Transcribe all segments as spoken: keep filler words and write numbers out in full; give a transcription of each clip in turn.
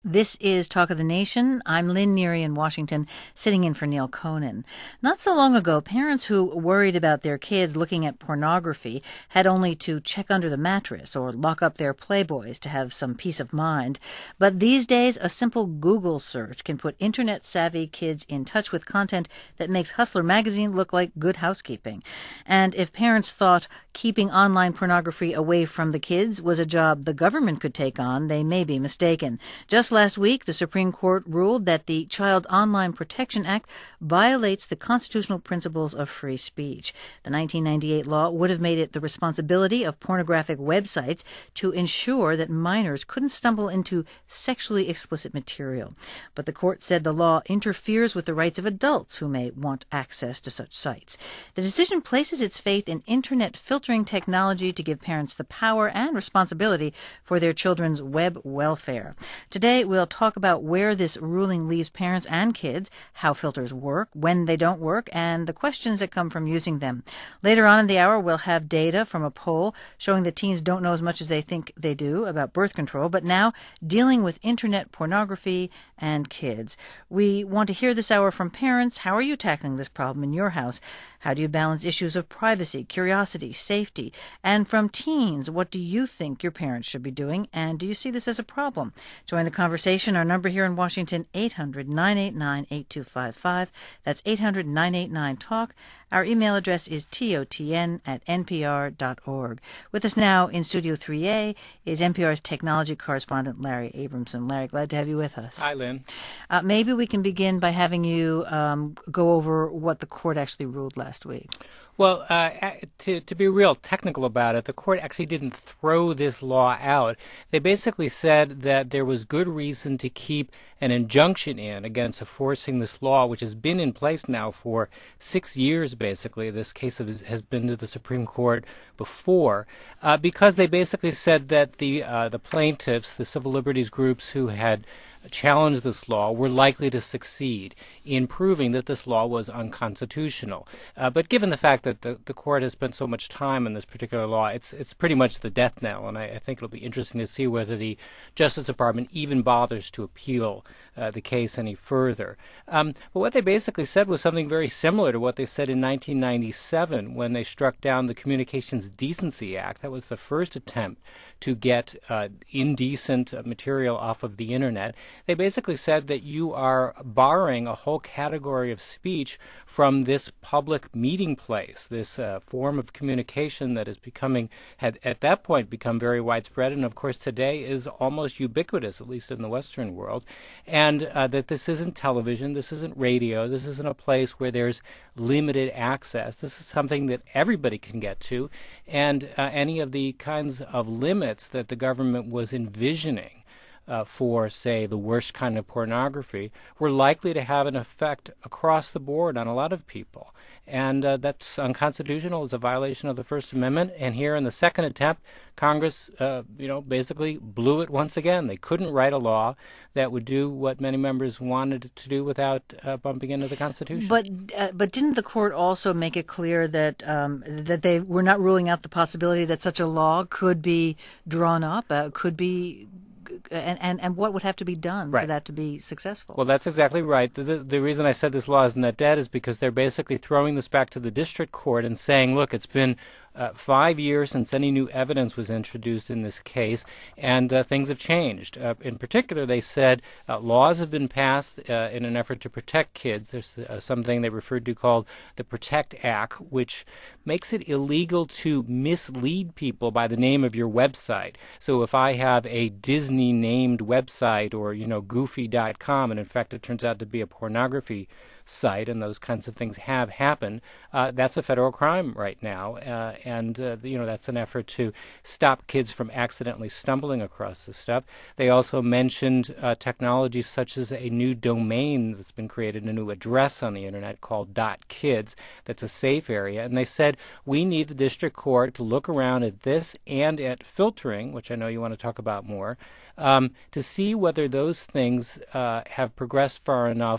This is Talk of the Nation. I'm Lynn Neary in Washington, sitting in for Neil Conan. Not so long ago, parents who worried about their kids looking at pornography had only to check under the mattress or lock up their Playboys to have some peace of mind. But these days, a simple Google search can put internet-savvy kids in touch with content that makes Hustler magazine look like good housekeeping. And if parents thought keeping online pornography away from the kids was a job the government could take on, they may be mistaken. Just last week, the Supreme Court ruled that the Child Online Protection Act violates the constitutional principles of free speech. The nineteen ninety-eight law would have made it the responsibility of pornographic websites to ensure that minors couldn't stumble into sexually explicit material. But the court said the law interferes with the rights of adults who may want access to such sites. The decision places its faith in internet filtering technology to give parents the power and responsibility for their children's web welfare. Today, we'll talk about where this ruling leaves parents and kids, how filters work, when they don't work, and the questions that come from using them. Later on in the hour, we'll have data from a poll showing that teens don't know as much as they think they do about birth control, but now dealing with internet pornography and kids. We want to hear this hour from parents. How are you tackling this problem in your house? How do you balance issues of privacy, curiosity, safety? And from teens, what do you think your parents should be doing? And do you see this as a problem? Join the conversation. Our number here in Washington, eight hundred, nine eight nine, eight two five five. That's eight hundred, nine eight nine, talk. Our email address is totn at npr.org. With us now in Studio three A is N P R's technology correspondent Larry Abramson. Larry, glad to have you with us. Hi, Lynn. Uh, maybe we can begin by having you um, go over what the court actually ruled last week. Well, uh, to, to be real technical about it, the court actually didn't throw this law out. They basically said that there was good reason to keep an injunction in against enforcing this law, which has been in place now for six years, basically. This case has been to the Supreme Court before, uh, because they basically said that the uh, the plaintiffs, the civil liberties groups who had challenged this law, were likely to succeed in proving that this law was unconstitutional. Uh, but given the fact that the, the court has spent so much time on this particular law, it's it's pretty much the death knell, and I, I think it'll be interesting to see whether the Justice Department even bothers to appeal uh, the case any further. Um, but what they basically said was something very similar to what they said in nineteen ninety-seven when they struck down the Communications Decency Act. That was the first attempt to get uh, indecent uh, material off of the Internet. They basically said that you are barring a whole category of speech from this public meeting place, this uh, form of communication that is becoming, had at that point become very widespread, and of course today is almost ubiquitous, at least in the Western world, and uh, that this isn't television, this isn't radio, this isn't a place where there's limited access. This is something that everybody can get to, and uh, any of the kinds of limits that the government was envisioning Uh, for, say, the worst kind of pornography, were likely to have an effect across the board on a lot of people. And uh, that's unconstitutional. It's a violation of the First Amendment. And here in the second attempt, Congress, uh, you know, basically blew it once again. They couldn't write a law that would do what many members wanted it to do without uh, bumping into the Constitution. But uh, but didn't the court also make it clear that um, that they were not ruling out the possibility that such a law could be drawn up, uh, could be And, and, and what would have to be done right. for that to be successful? Well, that's exactly right. The, the, the reason I said this law isn't that dead is because they're basically throwing this back to the district court and saying, look, it's been uh, five years since any new evidence was introduced in this case, and uh, things have changed. Uh, in particular, they said uh, laws have been passed uh, in an effort to protect kids. There's uh, something they referred to called the PROTECT Act, which makes it illegal to mislead people by the name of your website. So if I have a Disney-named website or, you know, goofy dot com, and in fact it turns out to be a pornography site, and those kinds of things have happened, uh, that's a federal crime right now. Uh, and, uh, you know, that's an effort to stop kids from accidentally stumbling across this stuff. They also mentioned uh, technologies such as a new domain that's been created, a new address on the Internet called .kids that's a safe area. And they said, we need the district court to look around at this and at filtering, which I know you want to talk about more, um, to see whether those things uh, have progressed far enough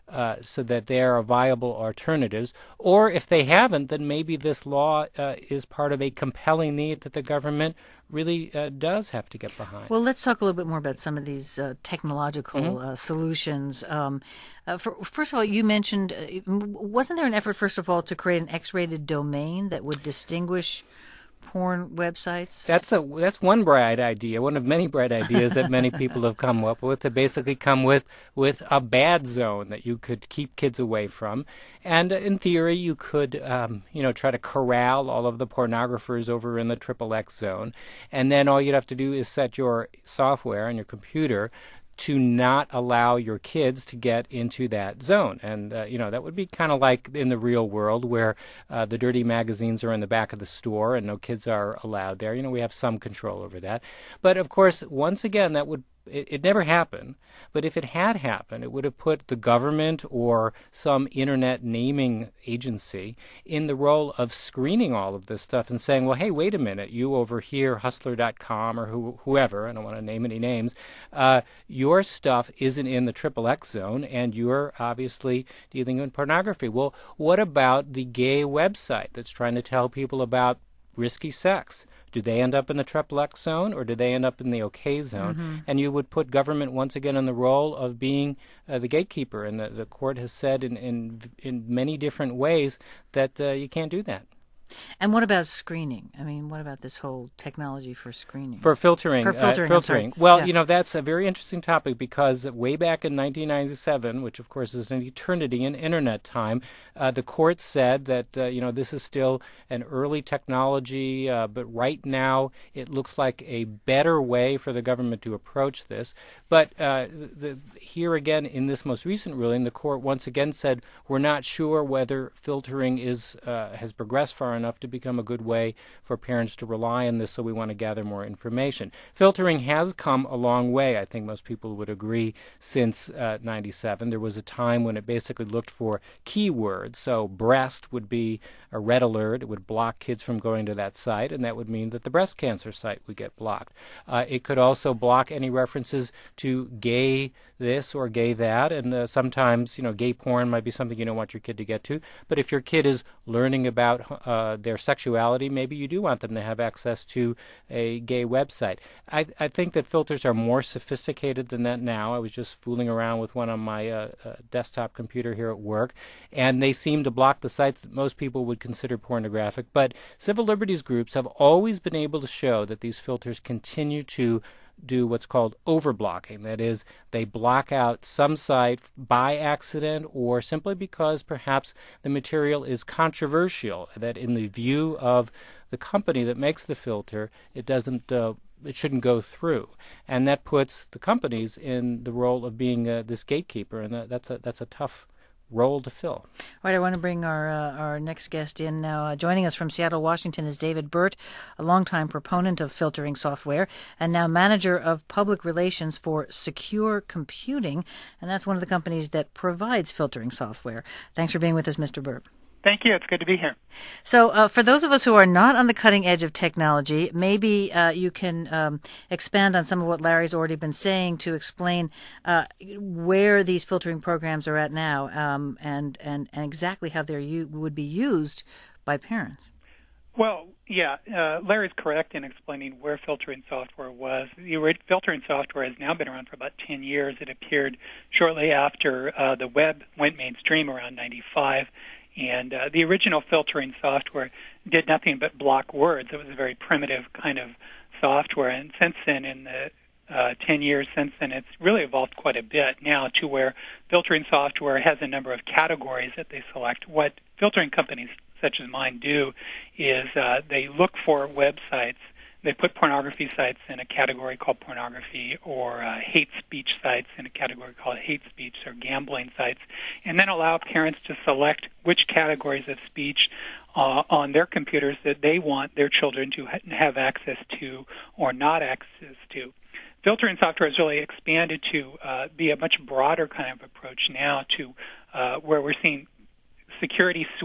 uh, so that they are viable alternatives. Or if they haven't, then maybe this law uh, is part of a compelling need that the government really uh, does have to get behind. Well, let's talk a little bit more about some of these uh, technological mm-hmm. uh, solutions. Um, uh, for, first of all, you mentioned, uh, wasn't there an effort, first of all, to create an X-rated domain that would distinguish porn websites? That's a that's one bright idea, one of many bright ideas that many people have come up with, to basically come with with a bad zone that you could keep kids away from. And in theory, you could um, you know try to corral all of the pornographers over in the triple X zone, and then all you'd have to do is set your software on your computer to not allow your kids to get into that zone. And, uh, you know, that would be kind of like in the real world where uh, the dirty magazines are in the back of the store and no kids are allowed there. You know, we have some control over that. But, of course, once again, that would It, it never happened, but if it had happened, it would have put the government or some internet naming agency in the role of screening all of this stuff and saying, well, hey, wait a minute, you over here, hustler dot com or who, whoever, I don't want to name any names, uh, your stuff isn't in the triple X zone and you're obviously dealing in pornography. Well, what about the gay website that's trying to tell people about risky sex? Do they end up in the triple X zone or do they end up in the OK zone? Mm-hmm. And you would put government once again in the role of being uh, the gatekeeper. And the, the court has said in, in, in many different ways that uh, you can't do that. And what about screening? I mean, what about this whole technology for screening? For filtering. For filtering. Uh, filtering. Sorry. Well, yeah. you know, that's a very interesting topic because way back in nineteen ninety-seven, which of course is an eternity in Internet time, uh, the court said that, uh, you know, this is still an early technology, uh, but right now it looks like a better way for the government to approach this. But uh, the, here again, in this most recent ruling, the court once again said we're not sure whether filtering is uh, has progressed far enough to become a good way for parents to rely on this, so we want to gather more information. Filtering has come a long way, I think most people would agree, since uh, ninety-seven. There was a time when it basically looked for keywords, so breast would be a red alert. It would block kids from going to that site, and that would mean that the breast cancer site would get blocked. Uh, it could also block any references to gay this or gay that, and uh, sometimes, you know, gay porn might be something you don't want your kid to get to, but if your kid is learning about uh, their sexuality, maybe you do want them to have access to a gay website. I, I think that filters are more sophisticated than that now. I was just fooling around with one on my uh, uh, desktop computer here at work, and they seem to block the sites that most people would consider pornographic. But civil liberties groups have always been able to show that these filters continue to do what's called overblocking. That is, they block out some site by accident or simply because perhaps the material is controversial, that in the view of the company that makes the filter, it doesn't uh, it shouldn't go through. And that puts the companies in the role of being uh, this gatekeeper, and that, that's a that's a tough role to fill. All right, I want to bring our uh, our next guest in now. Uh, joining us from Seattle, Washington is David Burt, a longtime proponent of filtering software and now manager of public relations for Secure Computing, and that's one of the companies that provides filtering software. Thanks for being with us, Mister Burt. Thank you. It's good to be here. So uh, for those of us who are not on the cutting edge of technology, maybe uh, you can um, expand on some of what Larry's already been saying to explain uh, where these filtering programs are at now um, and, and, and exactly how they u- would be used by parents. Well, yeah, uh, Larry's correct in explaining where filtering software was. The filtering software has now been around for about ten years. It appeared shortly after uh, the web went mainstream around ninety-five. And uh, the original filtering software did nothing but block words. It was a very primitive kind of software. And since then, in the uh, ten years since then, it's really evolved quite a bit now to where filtering software has a number of categories that they select. What filtering companies such as mine do is uh, they look for websites. They put pornography sites in a category called pornography, or uh, hate speech sites in a category called hate speech, or gambling sites, and then allow parents to select which categories of speech uh, on their computers that they want their children to ha- have access to or not access to. Filtering software has really expanded to uh, be a much broader kind of approach now to uh, where we're seeing security suite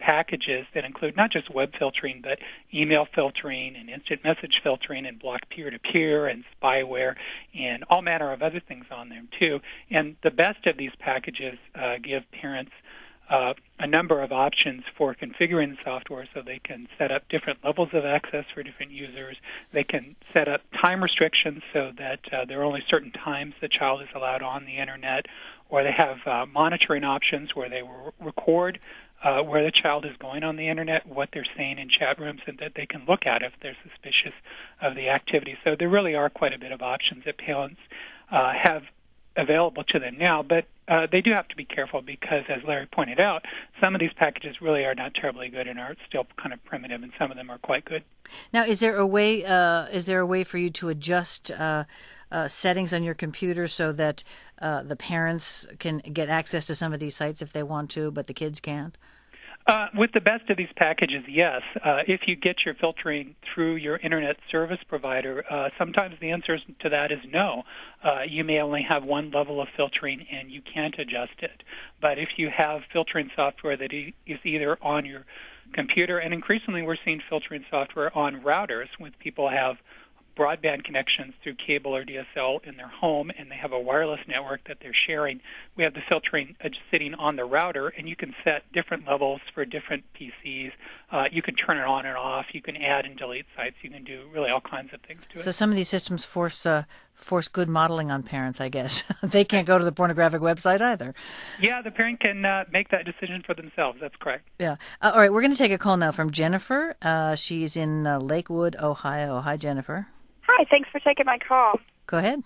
packages that include not just web filtering, but email filtering and instant message filtering and block peer-to-peer and spyware and all manner of other things on them too. And the best of these packages uh, give parents uh, a number of options for configuring the software so they can set up different levels of access for different users. They can set up time restrictions so that uh, there are only certain times the child is allowed on the Internet, or they have uh, monitoring options where they will record uh, where the child is going on the Internet, what they're saying in chat rooms, and that they can look at if they're suspicious of the activity. So there really are quite a bit of options that parents uh, have available to them now, but uh, they do have to be careful because, as Larry pointed out, some of these packages really are not terribly good and are still kind of primitive, and some of them are quite good. Now, is there a way? Uh, is there a way for you to adjust uh, uh, settings on your computer so that uh, the parents can get access to some of these sites if they want to, but the kids can't? Uh, with the best of these packages, yes. Uh, if you get your filtering through your Internet service provider, uh, sometimes the answer to that is no. Uh, you may only have one level of filtering and you can't adjust it. But if you have filtering software that is either on your computer, and increasingly we're seeing filtering software on routers when people have broadband connections through cable or D S L in their home, and they have a wireless network that they're sharing. We have the filtering sitting on the router, and you can set different levels for different P Cs. Uh, you can turn it on and off. You can add and delete sites. You can do really all kinds of things to it. So some of these systems force uh, force good modeling on parents, I guess. They can't go to the pornographic website either. Yeah, the parent can uh, make that decision for themselves. That's correct. Yeah. Uh, all right, we're going to take a call now from Jennifer. Uh, she's in uh, Lakewood, Ohio. Hi, Jennifer. Hi, thanks for taking my call. Go ahead.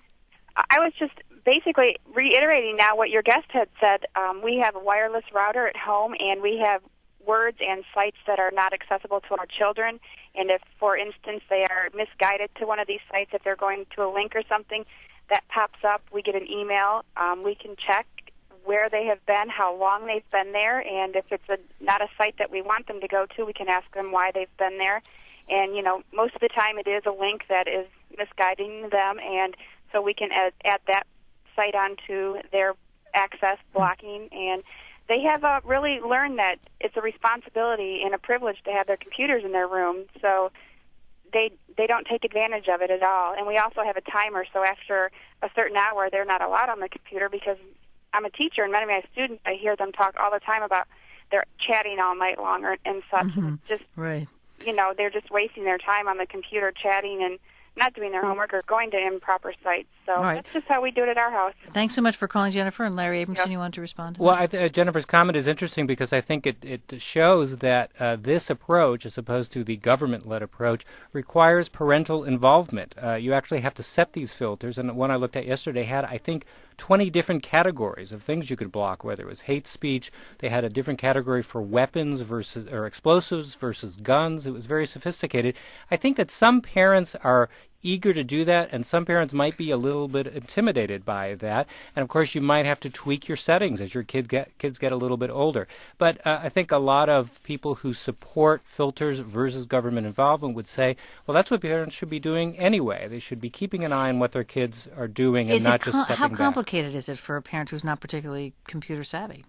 I was just basically reiterating now what your guest had said. Um, we have a wireless router at home, and we have words and sites that are not accessible to our children. And if, for instance, they are misguided to one of these sites, if they're going to a link or something that pops up, we get an email. Um, we can check where they have been, how long they've been there, and if it's a, not a site that we want them to go to, we can ask them why they've been there. And, you know, most of the time it is a link that is misguiding them, and so we can add, add that site onto their access blocking. And they have uh, really learned that it's a responsibility and a privilege to have their computers in their room, so they they don't take advantage of it at all. And we also have a timer, so after a certain hour they're not allowed on the computer, because I'm a teacher, and many of my students, I hear them talk all the time about they're chatting all night long or, and such. Mm-hmm. Just right. You know, they're just wasting their time on the computer chatting and not doing their homework or going to improper sites. So All right. That's just how we do it at our house. Thanks so much for calling, Jennifer. And Larry Abramson, Yep. you want to respond to Well, that? I th- uh, Jennifer's comment is interesting because I think it, it shows that uh, this approach, as opposed to the government-led approach, requires parental involvement. Uh, you actually have to set these filters, and the one I looked at yesterday had, I think, twenty different categories of things you could block, whether it was hate speech. They had a different category for weapons versus or explosives versus guns. It was very sophisticated. I think that some parents are eager to do that, and some parents might be a little bit intimidated by that. And of course, you might have to tweak your settings as your kid get, kids get a little bit older. But uh, I think a lot of people who support filters versus government involvement would say, well, that's what parents should be doing anyway. They should be keeping an eye on what their kids are doing and Is not it just com- stepping how back. complicated is it for a parent who's not particularly computer savvy?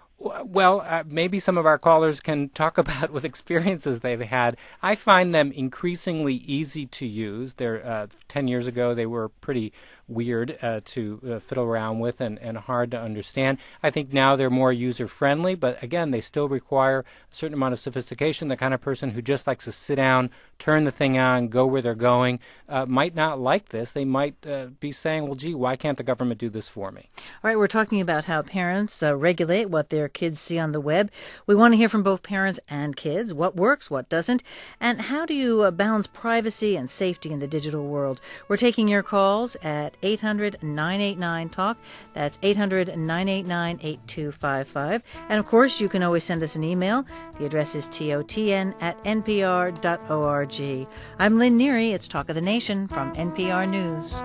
Well, uh, maybe some of our callers can talk about what experiences they've had. I find them increasingly easy to use. They're, uh, ten years ago, they were pretty weird uh, to uh, fiddle around with and, and hard to understand. I think now they're more user-friendly, but again, they still require a certain amount of sophistication. The kind of person who just likes to sit down, turn the thing on, go where they're going, uh, might not like this. They might uh, be saying, well, gee, why can't the government do this for me? All right, we're talking about how parents uh, regulate what their kids see on the web. We want to hear from both parents and kids, what works, what doesn't, and how do you uh, balance privacy and safety in the digital world. We're taking your calls at eight hundred, nine eight nine, talk. That's eight hundred, nine eight nine, eight two five five. And of course, you can always send us an email. The address is totn at npr dot org. I'm Lynn Neary. It's Talk of the Nation from N P R News.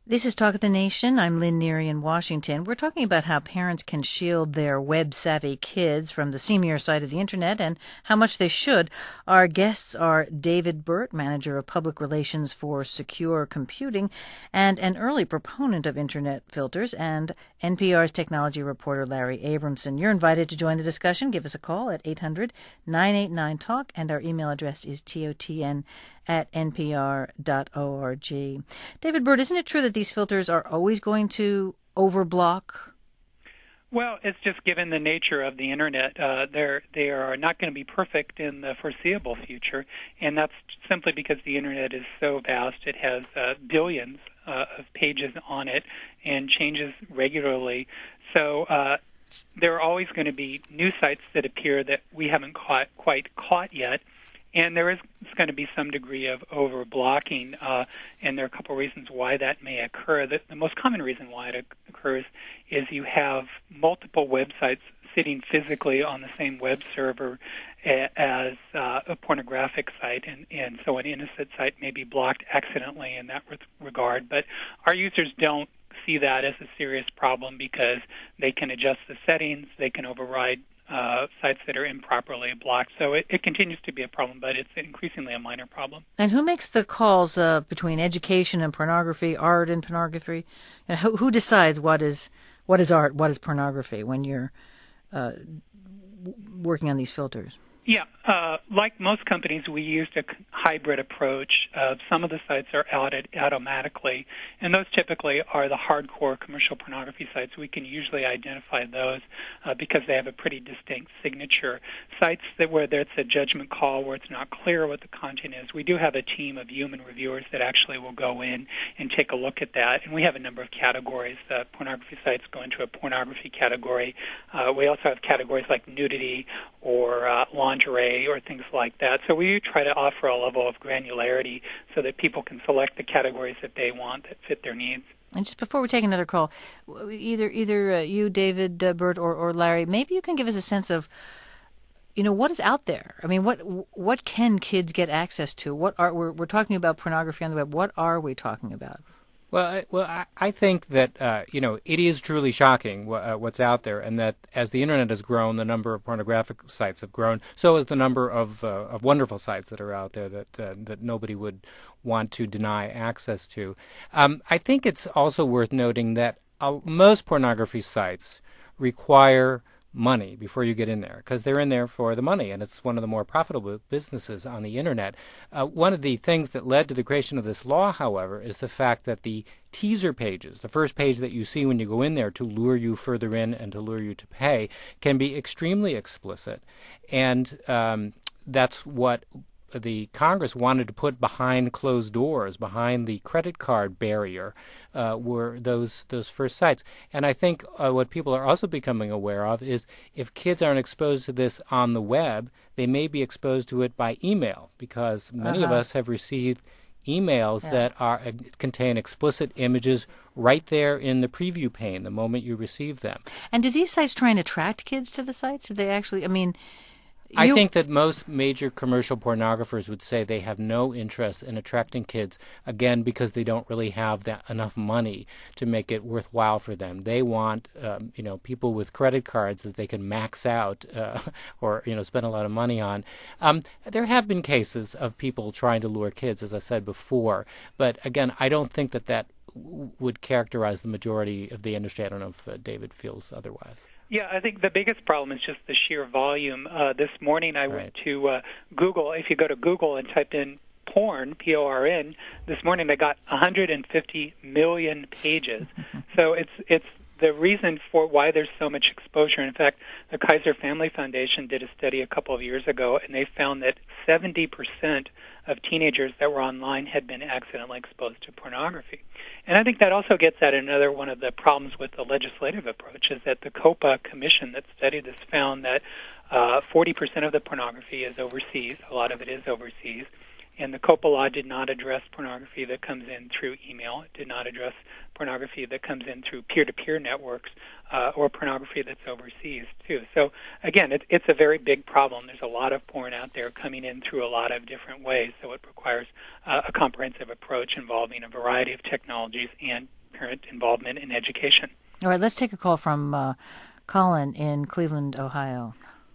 This is Talk of the Nation. I'm Lynn Neary in Washington. We're talking about how parents can shield their web-savvy kids from the seamier side of the Internet and how much they should. Our guests are David Burt, Manager of Public Relations for Secure Computing and an early proponent of Internet filters, and N P R's technology reporter Larry Abramson. You're invited to join the discussion. Give us a call at eight hundred, nine eight nine, talk, and our email address is totn at n p r dot org. David Burt, isn't it true that these filters are always going to overblock? Well, it's just given the nature of the Internet, uh, they're, they are not going to be perfect in the foreseeable future, and that's simply because the Internet is so vast. It has uh, billions uh, of pages on it and changes regularly. So uh, there are always going to be new sites that appear that we haven't caught, quite caught yet. And there is going to be some degree of over-blocking, uh, and there are a couple of reasons why that may occur. The, the most common reason why it occurs is you have multiple websites sitting physically on the same web server as uh, a pornographic site, and, and so an innocent site may be blocked accidentally in that regard. But our users don't see that as a serious problem because they can adjust the settings, they can override Uh, sites that are improperly blocked. So it, it continues to be a problem, but it's increasingly a minor problem. And who makes the calls uh, between education and pornography, art and pornography? You know, who, who decides what is what is art, what is pornography when you're uh, working on these filters? Yeah, uh, like most companies, we used a hybrid approach. Uh, some of the sites are outed automatically, and those typically are the hardcore commercial pornography sites. We can usually identify those uh, because they have a pretty distinct signature. Sites that where there's a judgment call, where it's not clear what the content is, we do have a team of human reviewers that actually will go in and take a look at that, and we have a number of categories. Uh, pornography sites go into a pornography category. Uh, we also have categories like nudity or uh, lingerie or things like that. So we try to offer a level of granularity so that people can select the categories that they want that fit their needs. And just before we take another call, either either uh, you, David uh, Burt, or, or Larry, maybe you can give us a sense of, you know, what is out there. I mean, what what can kids get access to? What are we're we're talking about pornography on the web? What are we talking about? Well, I, well, I, I think that uh, you know it is truly shocking wh- uh, what's out there, and that as the Internet has grown, the number of pornographic sites have grown. So has the number of uh, of wonderful sites that are out there that uh, that nobody would want to deny access to. Um, I think it's also worth noting that uh, most pornography sites require money before you get in there, because they're in there for the money, and it's one of the more profitable businesses on the Internet. Uh, one of the things that led to the creation of this law, however, is the fact that the teaser pages, the first page that you see when you go in there to lure you further in and to lure you to pay, can be extremely explicit. And um, that's what the Congress wanted to put behind closed doors, behind the credit card barrier, uh, were those those first sites. And I think uh, what people are also becoming aware of is if kids aren't exposed to this on the web, they may be exposed to it by email, because many uh-huh. of us have received emails yeah. that are uh, contain explicit images right there in the preview pane the moment you receive them. And do these sites try and attract kids to the sites? Do they actually, I mean... You... I think that most major commercial pornographers would say they have no interest in attracting kids, again, because they don't really have that enough money to make it worthwhile for them. They want, um, you know, people with credit cards that they can max out uh, or, you know, spend a lot of money on. Um, there have been cases of people trying to lure kids, as I said before, but again, I don't think that that w- would characterize the majority of the industry. I don't know if uh, David feels otherwise. Yeah, I think the biggest problem is just the sheer volume. Uh, this morning I right. went to uh, Google. If you go to Google and type in porn, P O R N, this morning I got one hundred fifty million pages. So it's it's the reason for why there's so much exposure. In fact, the Kaiser Family Foundation did a study a couple of years ago, and they found that seventy percent of teenagers that were online had been accidentally exposed to pornography. And I think that also gets at another one of the problems with the legislative approach, is that the COPA Commission that studied this found that uh, forty percent of the pornography is overseas. A lot of it is overseas. And the COPA law did not address pornography that comes in through email. It did not address pornography that comes in through peer-to-peer networks uh, or pornography that's overseas, too. So, again, it, it's a very big problem. There's a lot of porn out there coming in through a lot of different ways, so it requires uh, a comprehensive approach involving a variety of technologies and parent involvement in education. All right, let's take a call from uh, Colin in Cleveland, Ohio.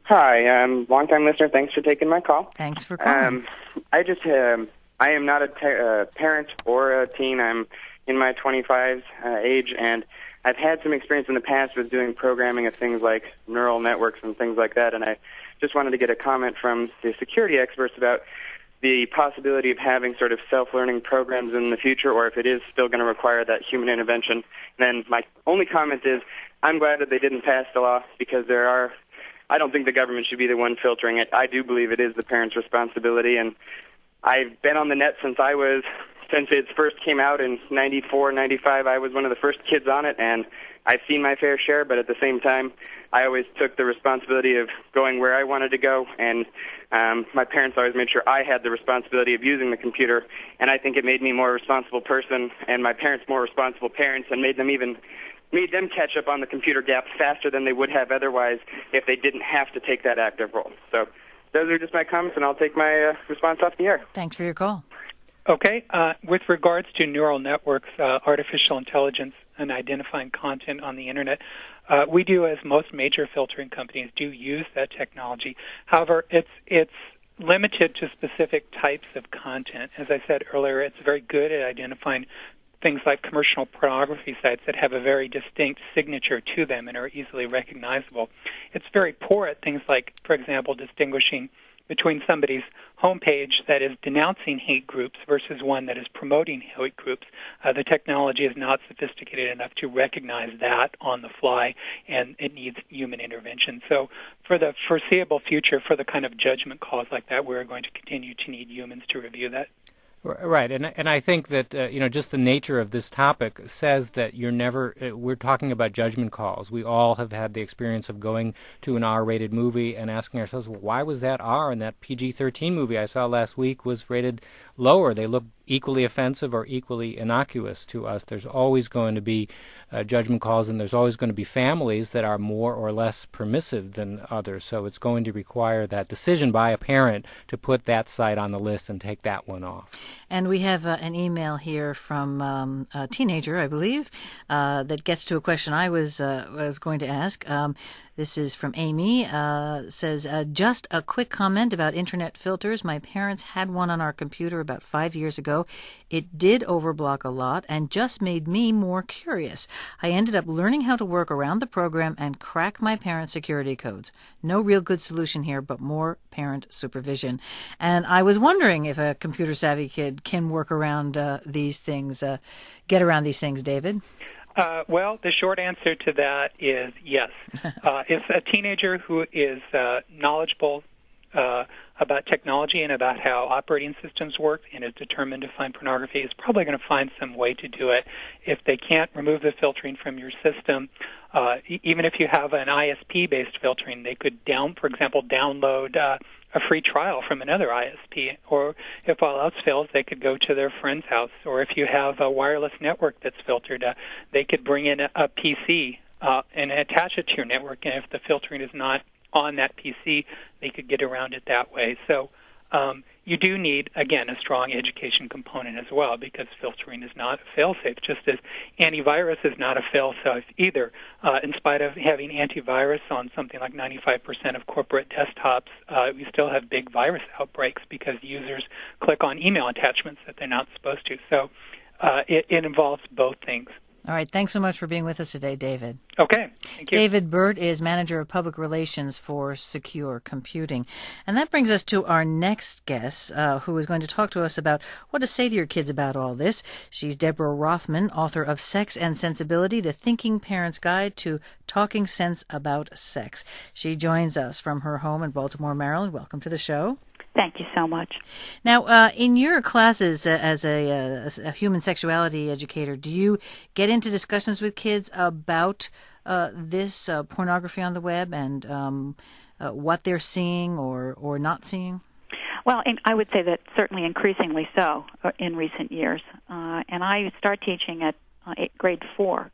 Hi, um, long-time listener. Thanks for taking my call. Thanks for calling. Um, I just, um, I am not a te- uh, parent or a teen. I'm in my twenty-fives uh, age, and I've had some experience in the past with doing programming of things like neural networks and things like that, and I just wanted to get a comment from the security experts about the possibility of having sort of self-learning programs in the future, or if it is still going to require that human intervention. And then my only comment is, I'm glad that they didn't pass the law, because there are, I don't think the government should be the one filtering it. I do believe it is the parent's responsibility, and I've been on the net since I was, since it first came out in ninety-four, ninety-five, I was one of the first kids on it, and I've seen my fair share, but at the same time, I always took the responsibility of going where I wanted to go, and um, my parents always made sure I had the responsibility of using the computer, and I think it made me a more responsible person, and my parents more responsible parents, and made them even made them catch up on the computer gap faster than they would have otherwise if they didn't have to take that active role. So those are just my comments, and I'll take my uh, response off the air. Thanks for your call. Okay. Uh, with regards to neural networks, uh, artificial intelligence, and identifying content on the Internet, uh, we do, as most major filtering companies do, use that technology. However, it's it's limited to specific types of content. As I said earlier, it's very good at identifying things like commercial pornography sites that have a very distinct signature to them and are easily recognizable. It's very poor at things like, for example, distinguishing between somebody's homepage that is denouncing hate groups versus one that is promoting hate groups. Uh, the technology is not sophisticated enough to recognize that on the fly, and it needs human intervention. So for the foreseeable future, for the kind of judgment calls like that, we're going to continue to need humans to review that. Right, and and I think that uh, you know just the nature of this topic says that you're never. Uh, we're talking about judgment calls. We all have had the experience of going to an R-rated movie and asking ourselves, well, why was that R and that P G thirteen movie I saw last week was rated lower? They look equally offensive or equally innocuous to us. There's always going to be uh, judgment calls, and there's always going to be families that are more or less permissive than others. So it's going to require that decision by a parent to put that site on the list and take that one off. And we have uh, an email here from um, a teenager, I believe, uh, that gets to a question I was uh, was going to ask. Um, this is from Amy. Uh, says, uh, just a quick comment about internet filters. My parents had one on our computer about five years ago. It did overblock a lot and just made me more curious. I ended up learning how to work around the program and crack my parents' security codes. No real good solution here, but more parent supervision. And I was wondering if a computer-savvy kid can work around uh, these things, uh, get around these things, David. Uh, well, the short answer to that is yes. Uh, if a teenager who is uh, knowledgeable uh, about technology and about how operating systems work and is determined to find pornography, is probably going to find some way to do it. If they can't remove the filtering from your system, uh, e- even if you have an I S P-based filtering, they could, down, for example, download uh, a free trial from another I S P, or if all else fails, they could go to their friend's house. Or if you have a wireless network that's filtered, uh, they could bring in a, a P C uh, and attach it to your network, and if the filtering is not on that P C, they could get around it that way. So um, you do need, again, a strong education component as well, because filtering is not a fail-safe, just as antivirus is not a fail-safe either. Uh, in spite of having antivirus on something like ninety-five percent of corporate desktops, uh, we still have big virus outbreaks because users click on email attachments that they're not supposed to. So uh, it, it involves both things. All right. Thanks so much for being with us today, David. Okay. Thank you. David Burt is Manager of Public Relations for Secure Computing. And that brings us to our next guest, uh, who is going to talk to us about what to say to your kids about all this. She's Deborah Rothman, author of Sex and Sensibility, The Thinking Parent's Guide to Talking Sense About Sex. She joins us from her home in Baltimore, Maryland. Welcome to the show. Thank you so much. Now, uh, in your classes uh, as a, uh, as a human sexuality educator, do you get into discussions with kids about uh, this uh, pornography on the web and um, uh, what they're seeing or, or not seeing? Well, and I would say that certainly increasingly so in recent years. Uh, and I start teaching at uh, eight, grade four.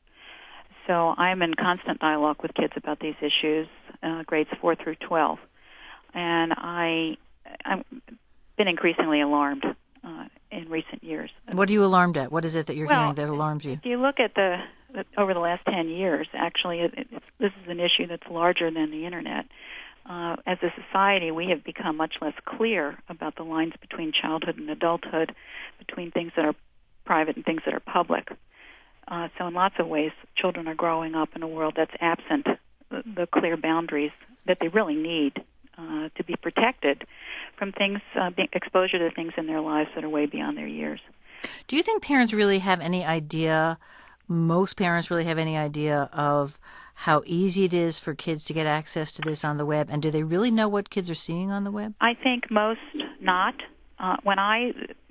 So I'm in constant dialogue with kids about these issues, uh, grades four through twelve. And I... I've been increasingly alarmed uh, in recent years. What are you alarmed at? What is it that you're well, hearing that alarms you? If you look at the over the last ten years, actually, it, it's, this is an issue that's larger than the Internet. Uh, as a society, we have become much less clear about the lines between childhood and adulthood, between things that are private and things that are public. Uh, so in lots of ways, children are growing up in a world that's absent the, the clear boundaries that they really need uh, to be protected from things, uh, being exposure to things in their lives that are way beyond their years. Do you think parents really have any idea, most parents really have any idea of how easy it is for kids to get access to this on the web, and do they really know what kids are seeing on the web? I think most not. Uh, when I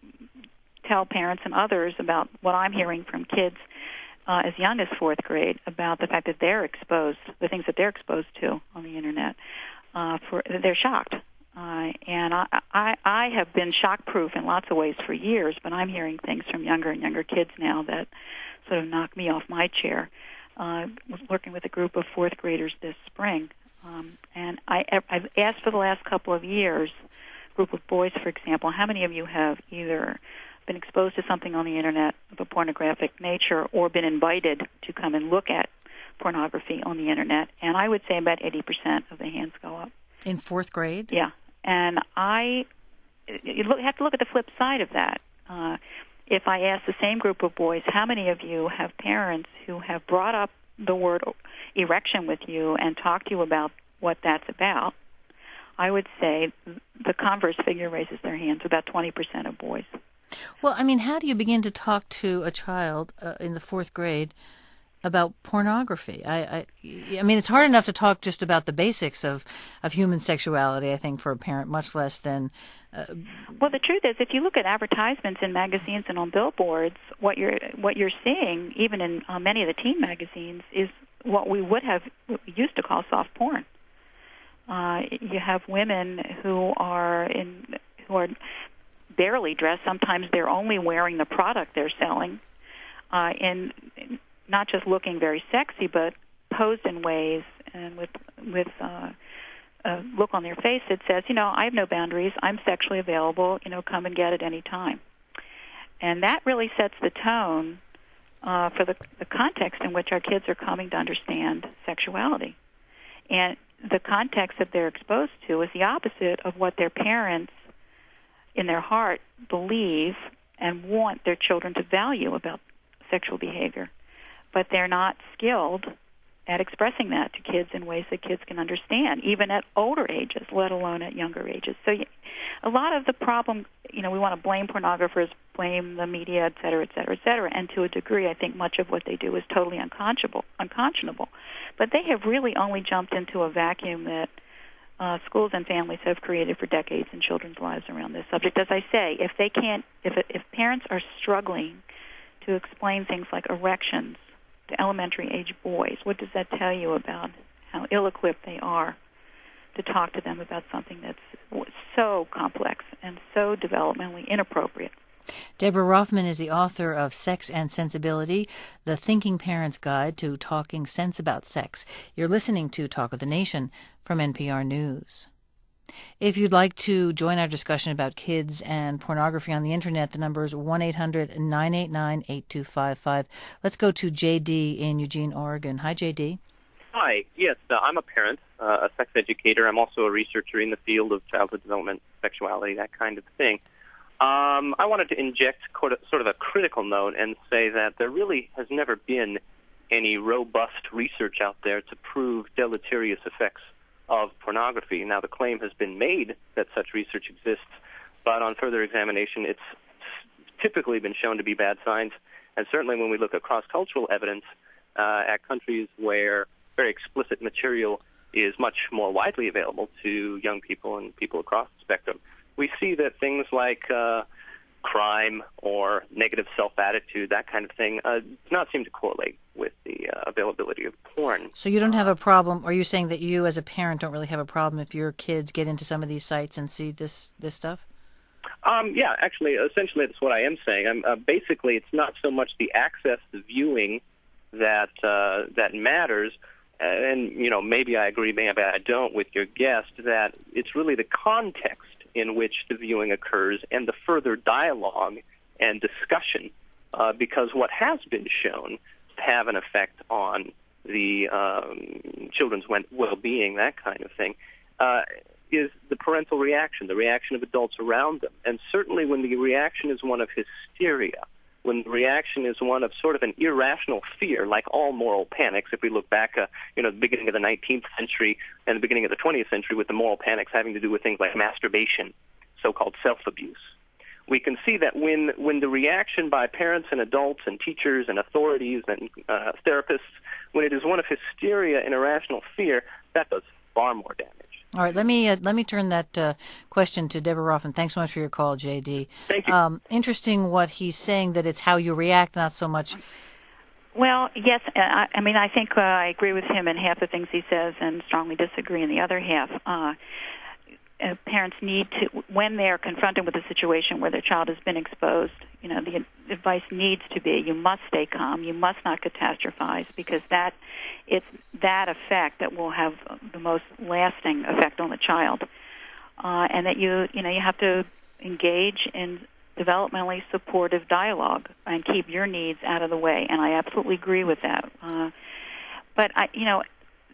tell parents and others about what I'm hearing from kids uh, as young as fourth grade about the fact that they're exposed, the things that they're exposed to on the Internet, uh, for they're shocked. Uh, and I, I, I have been shock-proof in lots of ways for years, but I'm hearing things from younger and younger kids now that sort of knock me off my chair. Uh, was working with a group of fourth graders this spring, um, and I, I've asked for the last couple of years, a group of boys, for example, how many of you have either been exposed to something on the Internet of a pornographic nature or been invited to come and look at pornography on the Internet? And I would say about eighty percent of the hands go up. In fourth grade? Yeah. And I you look, have to look at the flip side of that. Uh, if I ask the same group of boys, how many of you have parents who have brought up the word erection with you and talked to you about what that's about, I would say the converse figure raises their hands, about twenty percent of boys. Well, I mean, how do you begin to talk to a child uh, in the fourth grade about pornography? I, I, I mean, it's hard enough to talk just about the basics of, of human sexuality, I think, for a parent, much less than... Uh, well, the truth is, if you look at advertisements in magazines and on billboards, what you're what you're seeing, even in uh, many of the teen magazines, is what we would have used to call soft porn. Uh, you have women who are in who are barely dressed. Sometimes they're only wearing the product they're selling, uh, in not just looking very sexy, but posed in ways and with with uh, a look on their face that says, you know, I have no boundaries. I'm sexually available. You know, come and get it any time. And that really sets the tone uh, for the, the context in which our kids are coming to understand sexuality. And the context that they're exposed to is the opposite of what their parents, in their heart, believe and want their children to value about sexual behavior. But they're not skilled at expressing that to kids in ways that kids can understand, even at older ages, let alone at younger ages. So a lot of the problem, you know, we want to blame pornographers, blame the media, et cetera, et cetera, et cetera, and to a degree I think much of what they do is totally unconscionable. unconscionable. But they have really only jumped into a vacuum that uh, schools and families have created for decades in children's lives around this subject. As I say, if they can't, if if parents are struggling to explain things like erections to elementary-age boys, what does that tell you about how ill-equipped they are to talk to them about something that's so complex and so developmentally inappropriate? Deborah Rothman is the author of Sex and Sensibility, The Thinking Parent's Guide to Talking Sense About Sex. You're listening to Talk of the Nation from N P R News. If you'd like to join our discussion about kids and pornography on the Internet, the number is one eight hundred nine eight nine eight two five five. Let's go to J D in Eugene, Oregon. Hi, J D. Hi. Yes, uh, I'm a parent, uh, a sex educator. I'm also a researcher in the field of childhood development, sexuality, that kind of thing. Um, I wanted to inject sort of a critical note and say that there really has never been any robust research out there to prove deleterious effects of pornography. Now, the claim has been made that such research exists, but on further examination, it's typically been shown to be bad signs. And certainly when we look at cross-cultural evidence uh, at countries where very explicit material is much more widely available to young people and people across the spectrum, we see that things like uh, crime or negative self-attitude, that kind of thing, uh, does not seem to correlate with the uh, availability of porn. So you don't have a problem, or are you saying that you as a parent don't really have a problem if your kids get into some of these sites and see this, this stuff? Um, yeah, actually, essentially that's what I am saying. I'm, uh, basically, it's not so much the access to viewing that uh, that matters, and, you know, maybe I agree, maybe I don't with your guest, that it's really the context in which the viewing occurs and the further dialogue and discussion, uh, because what has been shown to have an effect on the um, children's well-being, that kind of thing, uh, is the parental reaction, the reaction of adults around them. And certainly when the reaction is one of hysteria, when the reaction is one of sort of an irrational fear, like all moral panics, if we look back, uh, you know, the beginning of the nineteenth century and the beginning of the twentieth century with the moral panics having to do with things like masturbation, so-called self-abuse. We can see that when, when the reaction by parents and adults and teachers and authorities and uh, therapists, when it is one of hysteria and irrational fear, that does far more damage. All right, let me uh, let me turn that uh, question to Deborah Roffman. Thanks so much for your call, J D. Thank you. Um, interesting what he's saying, that it's how you react, not so much. Well, yes, I, I mean, I think uh, I agree with him in half the things he says and strongly disagree in the other half. Uh, uh, parents need to, when they're confronted with a situation where their child has been exposed, you know, the advice needs to be, you must stay calm, you must not catastrophize, because that it's that effect that will have the most lasting effect on the child, uh, and that you, you know, you have to engage in developmentally supportive dialogue and keep your needs out of the way. And I absolutely agree with that. Uh, but I, you know,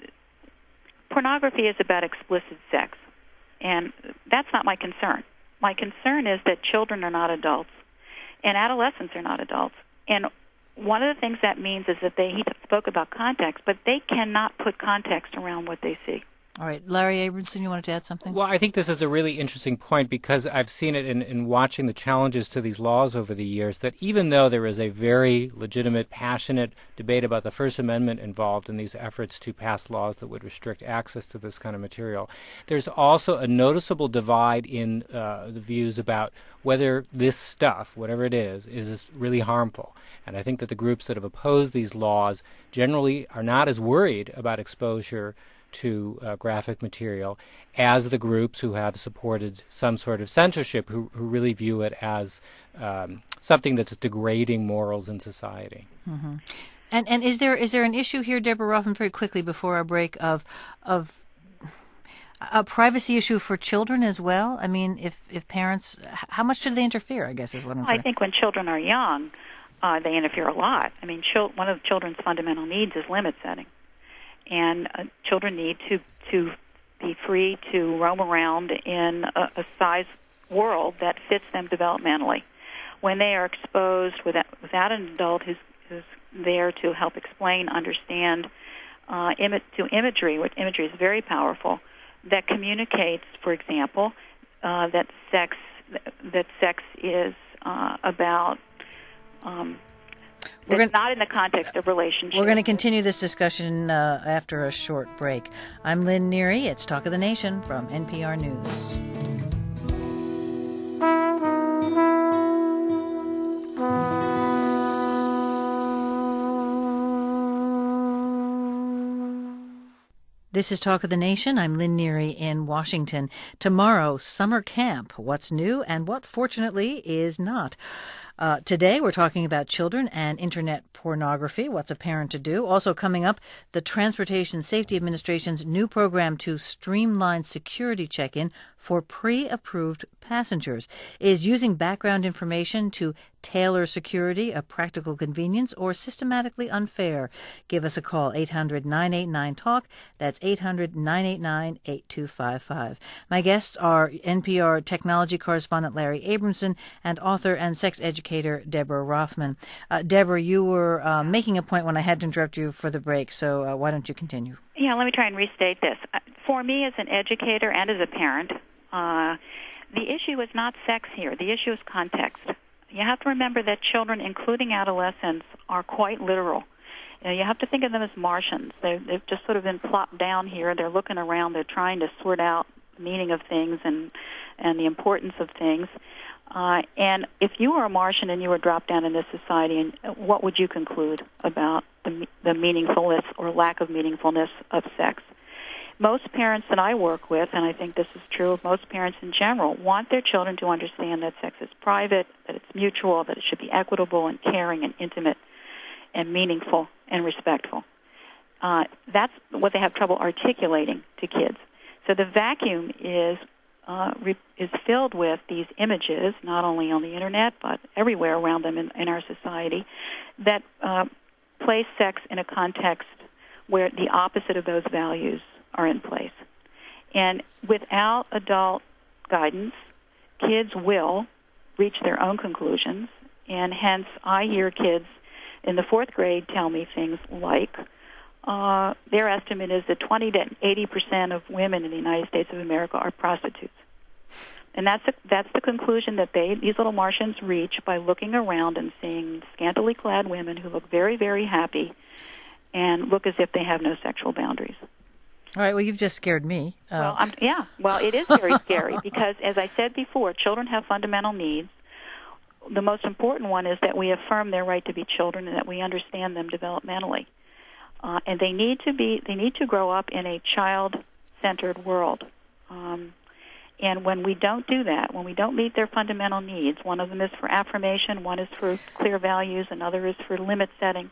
pornography is about explicit sex. And that's not my concern. My concern is that children are not adults, and adolescents are not adults. And one of the things that means is that they, he spoke about context, but they cannot put context around what they see. All right. Larry Abramson, you wanted to add something? Well, I think this is a really interesting point, because I've seen it in, in watching the challenges to these laws over the years, that even though there is a very legitimate, passionate debate about the First Amendment involved in these efforts to pass laws that would restrict access to this kind of material, there's also a noticeable divide in uh, the views about whether this stuff, whatever it is, is really harmful. And I think that the groups that have opposed these laws generally are not as worried about exposure to uh, graphic material as the groups who have supported some sort of censorship, who, who really view it as um, something that's degrading morals in society. Mm-hmm. And and is there is there an issue here, Deborah Roffman, very quickly before our break, of of a privacy issue for children as well? I mean, if if parents, how much do they interfere, I guess is what I'm I think when children are young, uh, they interfere a lot. I mean, chil- one of children's fundamental needs is limit setting. And uh, children need to, to be free to roam around in a, a size world that fits them developmentally. When they are exposed without, without an adult who's, who's there to help explain, understand, uh, Im- to imagery, which imagery is very powerful, that communicates, for example, uh, that sex that sex is uh, about. Um, We're gonna, it's not in the context of relationships. We're going to continue this discussion uh, after a short break. I'm Lynn Neary. It's Talk of the Nation from N P R News. This is Talk of the Nation. I'm Lynn Neary in Washington. Tomorrow, summer camp. What's new and what, fortunately, is not. Uh, today, we're talking about children and Internet pornography, what's a parent to do. Also coming up, the Transportation Safety Administration's new program to streamline security check-in for pre-approved passengers. Is using background information to tailor security a practical convenience or systematically unfair? Give us a call, eight hundred nine eight nine talk. That's eight hundred nine eight nine eight two five five. My guests are N P R technology correspondent Larry Abramson and author and sex educator Deborah Roffman. Uh, Deborah, you were uh, making a point when I had to interrupt you for the break, so uh, why don't you continue? Yeah, let me try and restate this. For me as an educator and as a parent, uh, the issue is not sex here. The issue is context. You have to remember that children, including adolescents, are quite literal. You know, you have to think of them as Martians. They're, they've just sort of been plopped down here. They're looking around. They're trying to sort out the meaning of things and, and the importance of things. Uh, and if you were a Martian and you were dropped down in this society, and what would you conclude about the, the meaningfulness or lack of meaningfulness of sex? Most parents that I work with, and I think this is true of most parents in general, want their children to understand that sex is private, that it's mutual, that it should be equitable and caring and intimate and meaningful and respectful. Uh, that's what they have trouble articulating to kids. So the vacuum is uh, re- is filled with these images, not only on the internet but everywhere around them in, in our society, that uh, place sex in a context where the opposite of those values are in place. And without adult guidance, kids will reach their own conclusions, and hence I hear kids in the fourth grade tell me things like, uh, their estimate is that twenty to eighty percent of women in the United States of America are prostitutes. And that's a, that's the conclusion that they, these little Martians, reach by looking around and seeing scantily clad women who look very, very happy and look as if they have no sexual boundaries. All right, well, you've just scared me. Uh, well, I'm, yeah, well, it is very scary because, as I said before, children have fundamental needs. The most important one is that we affirm their right to be children and that we understand them developmentally. Uh, and they need to be, they need to grow up in a child-centered world. Um, and when we don't do that, when we don't meet their fundamental needs, one of them is for affirmation, one is for clear values, another is for limit setting,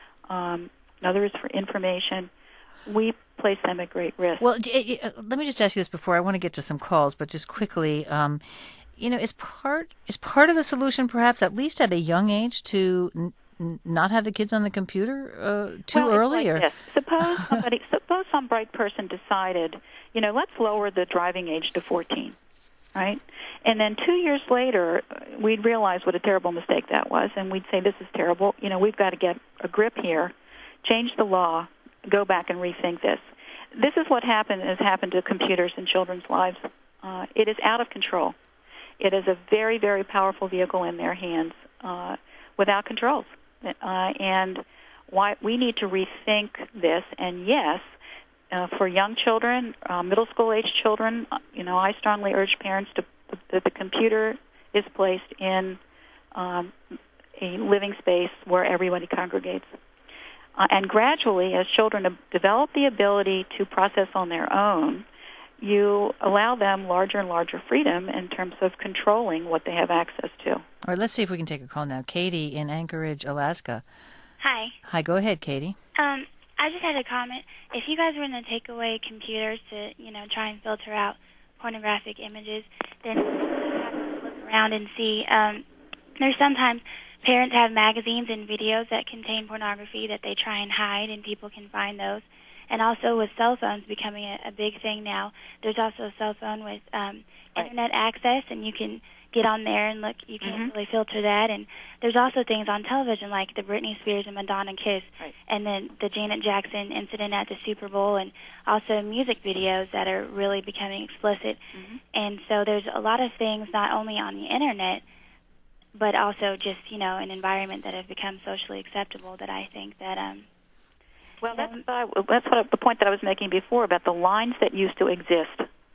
um, another is for information, we place them at great risk. Well, let me just ask you this before I want to get to some calls, but just quickly, um, you know, is part is part of the solution perhaps, at least at a young age, to n- n- not have the kids on the computer uh, too well, early? Like or this. Suppose somebody, suppose some bright person decided, you know, let's lower the driving age to fourteen, right? And then two years later, we'd realize what a terrible mistake that was, and we'd say, this is terrible. You know, we've got to get a grip here, change the law, go back and rethink this. This is what happened has happened to computers in children's lives. Uh, it is out of control. It is a very, very powerful vehicle in their hands uh, without controls. Uh, and why we need to rethink this. And yes, uh, for young children, uh, middle school age children, uh, you know, I strongly urge parents to that the computer is placed in um, a living space where everybody congregates. Uh, and gradually, as children develop the ability to process on their own, you allow them larger and larger freedom in terms of controlling what they have access to. All right, let's see if we can take a call now. Katie in Anchorage, Alaska. Hi. Hi, go ahead, Katie. Um, I just had a comment. If you guys were going to take away computers to, you know, try and filter out pornographic images, then you have to look around and see. Um, there's sometimes parents have magazines and videos that contain pornography that they try and hide, and people can find those. And also with cell phones becoming a, a big thing now, there's also a cell phone with um, internet access, and you can get on there and look. You can't mm-hmm. really filter that. And there's also things on television like the Britney Spears and Madonna kiss, right. and then the Janet Jackson incident at the Super Bowl, and also music videos that are really becoming explicit. Mm-hmm. And so there's a lot of things not only on the internet, but also just, you know, an environment that have become socially acceptable that I think that... um. Well, that's, uh, that's what I, the point that I was making before about the lines that used to exist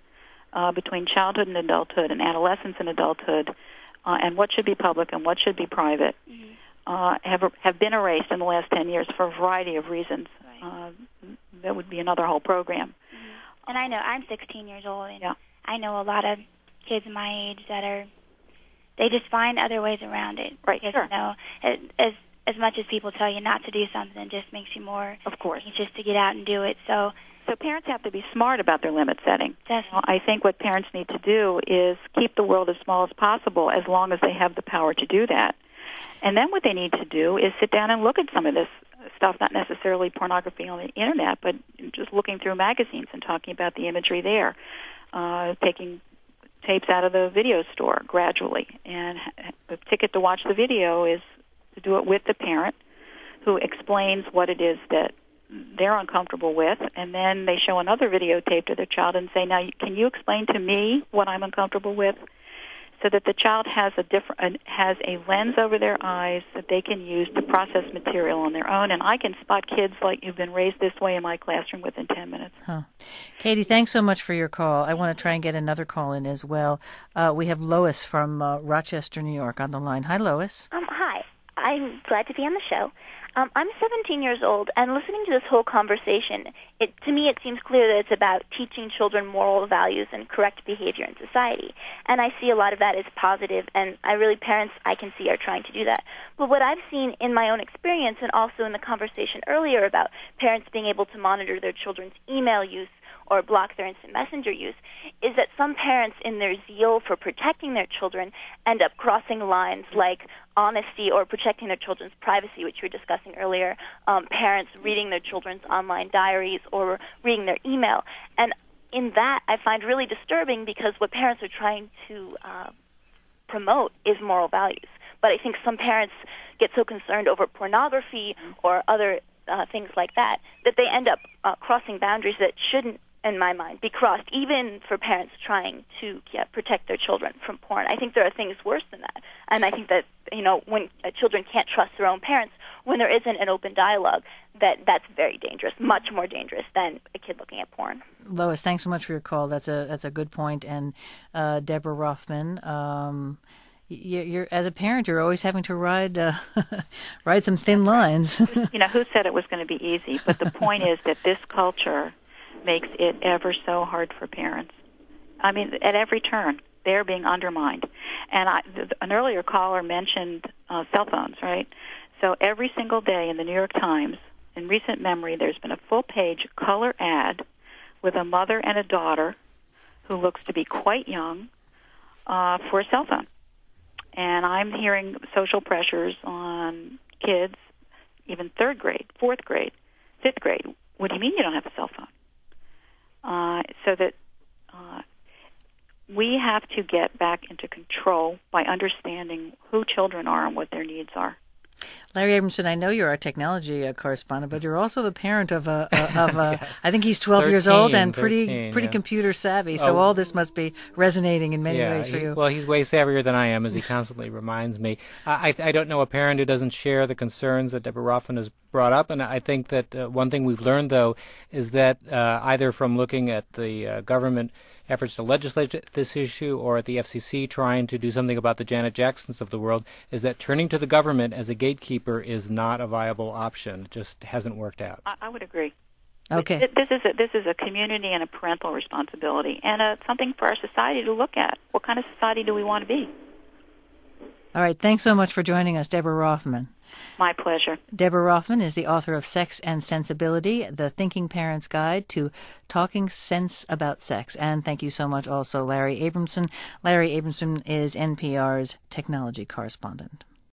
uh, between childhood and adulthood and adolescence and adulthood uh, and what should be public and what should be private mm-hmm. uh, have have been erased in the last ten years for a variety of reasons. Right. Uh, that would be another whole program. Mm-hmm. And I know I'm sixteen years old, and yeah. I know a lot of kids my age that are, they just find other ways around it. Right, because, sure. You know, it, as as much as people tell you not to do something, it just makes you more of course anxious to get out and do it. So, so parents have to be smart about their limit setting. Definitely. I think what parents need to do is keep the world as small as possible as long as they have the power to do that. And then what they need to do is sit down and look at some of this stuff, not necessarily pornography on the internet, but just looking through magazines and talking about the imagery there, uh, taking tapes out of the video store gradually. And the ticket to watch the video is to do it with the parent who explains what it is that they're uncomfortable with, and then they show another videotape to their child and say, now, can you explain to me what I'm uncomfortable with? So that the child has a different has a lens over their eyes that they can use to process material on their own. And I can spot kids like you've been raised this way in my classroom within ten minutes. Huh. Katie, thanks so much for your call. I want to try and get another call in as well. Uh, we have Lois from uh, Rochester, New York on the line. Hi, Lois. Um, hi. I'm glad to be on the show. Um, I'm seventeen years old, and listening to this whole conversation, it, to me it seems clear that it's about teaching children moral values and correct behavior in society. And I see a lot of that as positive, and I really, parents I can see are trying to do that. But what I've seen in my own experience, and also in the conversation earlier about parents being able to monitor their children's email use or block their instant messenger use, is that some parents, in their zeal for protecting their children, end up crossing lines like honesty or protecting their children's privacy, which you were discussing earlier, um, parents reading their children's online diaries or reading their email. And in that, I find really disturbing, because what parents are trying to uh, promote is moral values. But I think some parents get so concerned over pornography or other uh, things like that that they end up uh, crossing boundaries that shouldn't, in my mind, be crossed, even for parents trying to yeah, protect their children from porn. I think there are things worse than that. And I think that, you know, when uh, children can't trust their own parents, when there isn't an open dialogue, that that's very dangerous, much more dangerous than a kid looking at porn. Lois, thanks so much for your call. That's a that's a good point. And uh, Deborah Rothman, um, you're, you're as a parent, you're always having to ride uh, ride some thin lines. You know, who said it was going to be easy? But the point is that this culture makes it ever so hard for parents. I mean, at every turn, they're being undermined. And I, an earlier caller mentioned uh, cell phones, right? So every single day in the New York Times, in recent memory, there's been a full-page color ad with a mother and a daughter who looks to be quite young uh, for a cell phone. And I'm hearing social pressures on kids, even third grade, fourth grade, fifth grade. What do you mean you don't have a cell phone? Uh, so that uh, we have to get back into control by understanding who children are and what their needs are. Larry Abramson, I know you're our technology uh, correspondent, but you're also the parent of a, a of a yes. I think he's twelve thirteen, years old and pretty thirteen, pretty yeah. computer savvy. So Oh. all this must be resonating in many yeah, ways for he- you. Well, he's way savvier than I am, as he constantly reminds me. I, I don't know a parent who doesn't share the concerns that Deborah Rothman has brought up, and I think that uh, one thing we've learned, though, is that uh, either from looking at the uh, government efforts to legislate this issue or at the F C C trying to do something about the Janet Jacksons of the world, is that turning to the government as a gatekeeper is not a viable option. It just hasn't worked out. I, I would agree. Okay. Th- This is a, this is a community and a parental responsibility, and uh, something for our society to look at. What kind of society do we want to be? All right. Thanks so much for joining us, Deborah Rothman. My pleasure. Deborah Rothman is the author of Sex and Sensibility, The Thinking Parent's Guide to Talking Sense About Sex. And thank you so much also, Larry Abramson. Larry Abramson is N P R's technology correspondent.